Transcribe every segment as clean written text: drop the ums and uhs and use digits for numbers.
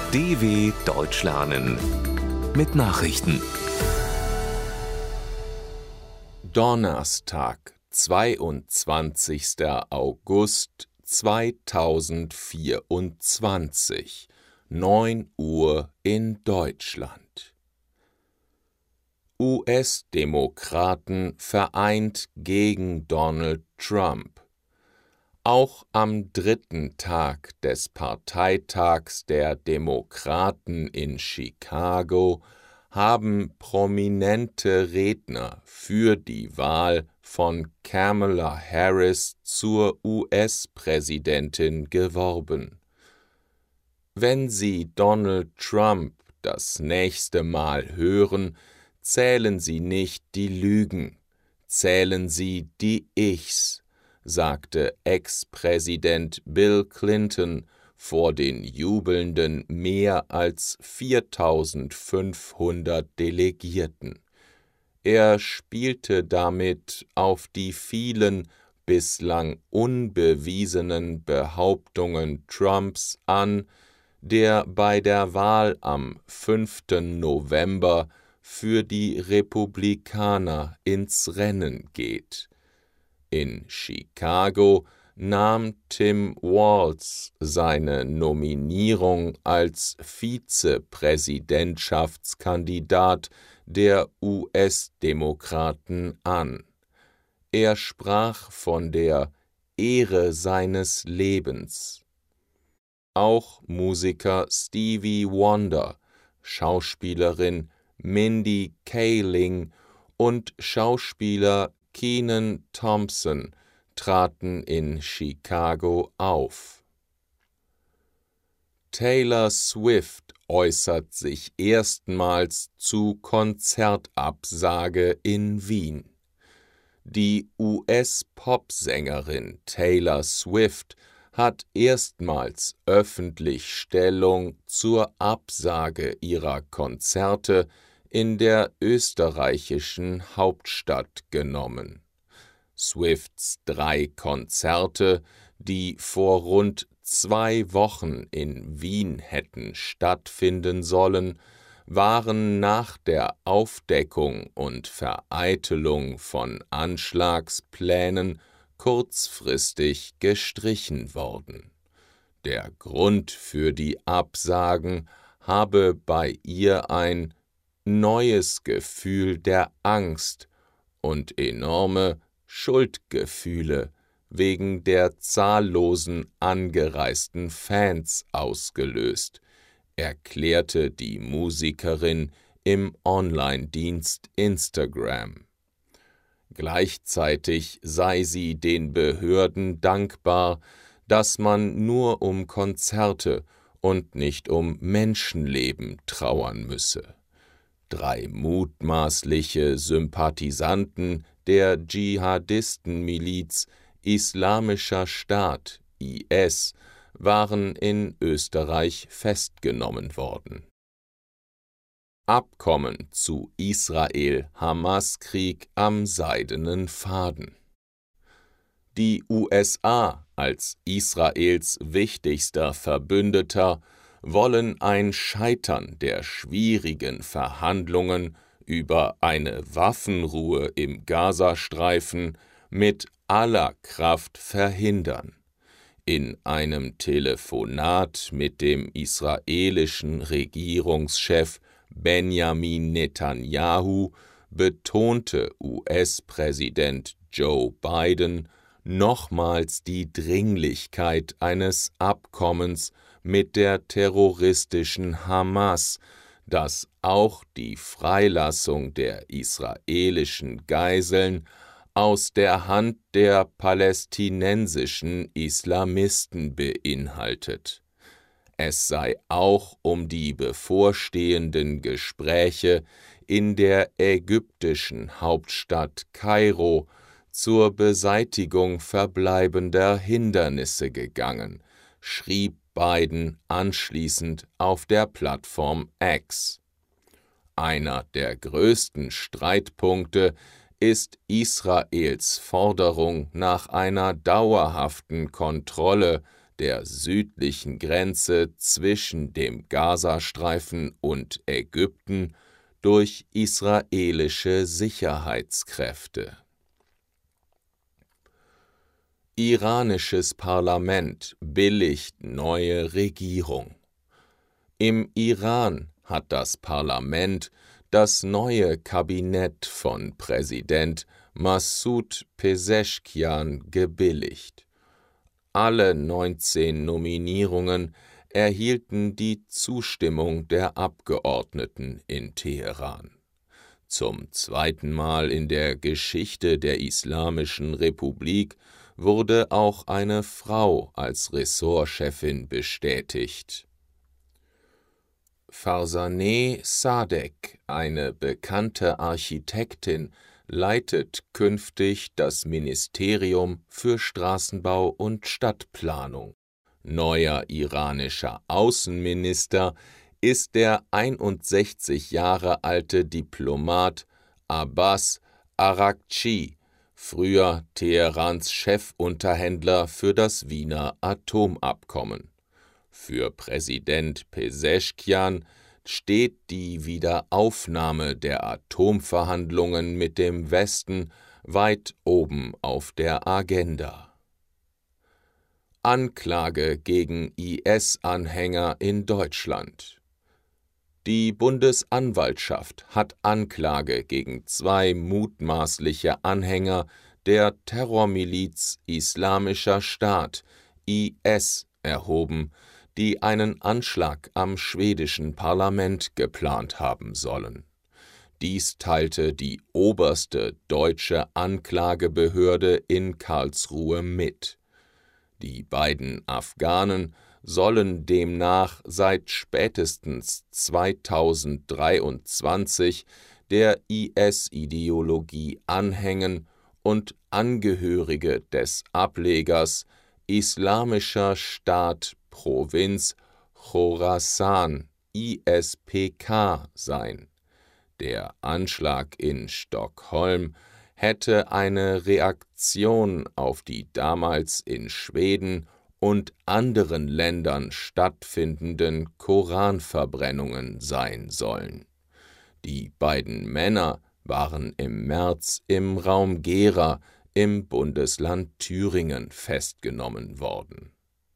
DW Deutsch lernen mit Nachrichten. Donnerstag, 22. August 2024, 9 Uhr in Deutschland. US-Demokraten vereint gegen Donald Trump. Auch am dritten Tag des Parteitags der Demokraten in Chicago haben prominente Redner für die Wahl von Kamala Harris zur US-Präsidentin geworben. Wenn Sie Donald Trump das nächste Mal hören, zählen Sie nicht die Lügen, zählen Sie die Ichs, sagte Ex-Präsident Bill Clinton vor den jubelnden mehr als 4.500 Delegierten. Er spielte damit auf die vielen bislang unbewiesenen Behauptungen Trumps an, der bei der Wahl am 5. November für die Republikaner ins Rennen geht. In Chicago nahm Tim Walz seine Nominierung als Vizepräsidentschaftskandidat der US-Demokraten an. Er sprach von der Ehre seines Lebens. Auch Musiker Stevie Wonder, Schauspielerin Mindy Kaling und Schauspieler Kenan Thompson traten in Chicago auf. Taylor Swift äußert sich erstmals zu Konzertabsage in Wien. Die US-Popsängerin Taylor Swift hat erstmals öffentlich Stellung zur Absage ihrer Konzerte in der österreichischen Hauptstadt genommen. Swifts 3 Konzerte, die vor rund 2 Wochen in Wien hätten stattfinden sollen, waren nach der Aufdeckung und Vereitelung von Anschlagsplänen kurzfristig gestrichen worden. Der Grund für die Absagen habe bei ihr ein neues Gefühl der Angst und enorme Schuldgefühle wegen der zahllosen angereisten Fans ausgelöst, erklärte die Musikerin im Online-Dienst Instagram. Gleichzeitig sei sie den Behörden dankbar, dass man nur um Konzerte und nicht um Menschenleben trauern müsse. 3 mutmaßliche Sympathisanten der Dschihadistenmiliz Islamischer Staat (IS) waren in Österreich festgenommen worden. Abkommen zu Israel-Hamas-Krieg am seidenen Faden. Die USA als Israels wichtigster Verbündeter wollen ein Scheitern der schwierigen Verhandlungen über eine Waffenruhe im Gazastreifen mit aller Kraft verhindern. In einem Telefonat mit dem israelischen Regierungschef Benjamin Netanyahu betonte US-Präsident Joe Biden nochmals die Dringlichkeit eines Abkommens mit der terroristischen Hamas, das auch die Freilassung der israelischen Geiseln aus der Hand der palästinensischen Islamisten beinhaltet. Es sei auch um die bevorstehenden Gespräche in der ägyptischen Hauptstadt Kairo zur Beseitigung verbleibender Hindernisse gegangen, schrieb Biden anschließend auf der Plattform X. Einer der größten Streitpunkte ist Israels Forderung nach einer dauerhaften Kontrolle der südlichen Grenze zwischen dem Gazastreifen und Ägypten, durch israelische Sicherheitskräfte. Iranisches Parlament billigt neue Regierung. Im Iran hat das Parlament das neue Kabinett von Präsident Massoud Pezeshkian gebilligt. Alle 19 Nominierungen erhielten die Zustimmung der Abgeordneten in Teheran. Zum zweiten Mal in der Geschichte der Islamischen Republik wurde auch eine Frau als Ressortchefin bestätigt. Farzaneh Sadek, eine bekannte Architektin, leitet künftig das Ministerium für Straßenbau und Stadtplanung. Neuer iranischer Außenminister ist der 61 Jahre alte Diplomat Abbas Araghchi, früher Teherans Chefunterhändler für das Wiener Atomabkommen. Für Präsident Pezeshkian steht die Wiederaufnahme der Atomverhandlungen mit dem Westen weit oben auf der Agenda. Anklage gegen IS-Anhänger in Deutschland. Die Bundesanwaltschaft hat Anklage gegen 2 mutmaßliche Anhänger der Terrormiliz Islamischer Staat (IS) erhoben, die einen Anschlag am schwedischen Parlament geplant haben sollen. Dies teilte die oberste deutsche Anklagebehörde in Karlsruhe mit. Die beiden Afghanen sollen demnach seit spätestens 2023 der IS-Ideologie anhängen und Angehörige des Ablegers Islamischer Staat Provinz Chorasan (ISPK) sein. Der Anschlag in Stockholm hätte eine Reaktion auf die damals in Schweden und anderen Ländern stattfindenden Koranverbrennungen sein sollen. Die beiden Männer waren im März im Raum Gera im Bundesland Thüringen festgenommen worden.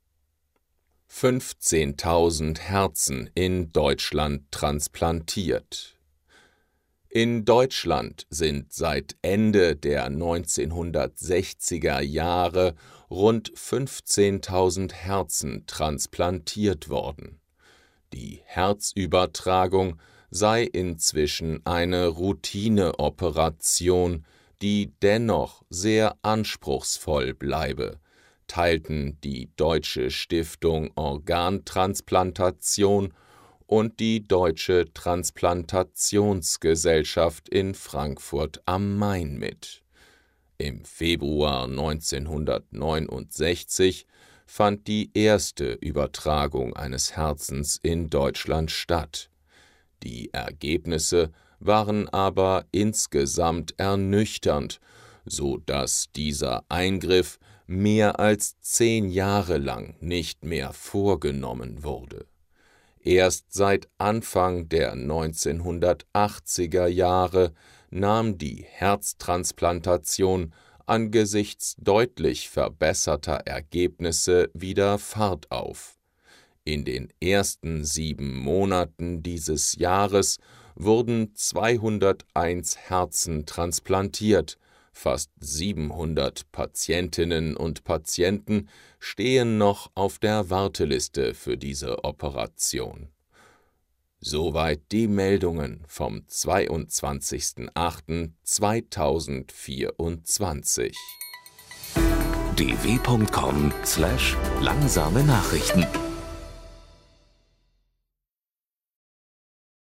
15.000 Herzen in Deutschland transplantiert. In Deutschland sind seit Ende der 1960er Jahre rund 15.000 Herzen transplantiert worden. Die Herzübertragung sei inzwischen eine Routineoperation, die dennoch sehr anspruchsvoll bleibe, teilten die Deutsche Stiftung Organtransplantation und die Deutsche Transplantationsgesellschaft in Frankfurt am Main mit. Im Februar 1969 fand die erste Übertragung eines Herzens in Deutschland statt. Die Ergebnisse waren aber insgesamt ernüchternd, so dass dieser Eingriff mehr als 10 Jahre lang nicht mehr vorgenommen wurde. Erst seit Anfang der 1980er Jahre nahm die Herztransplantation angesichts deutlich verbesserter Ergebnisse wieder Fahrt auf. In den ersten 7 Monaten dieses Jahres wurden 201 Herzen transplantiert. Fast 700 Patientinnen und Patienten stehen noch auf der Warteliste für diese Operation. Soweit die Meldungen vom 22.08.2024. dw.com/langsame Nachrichten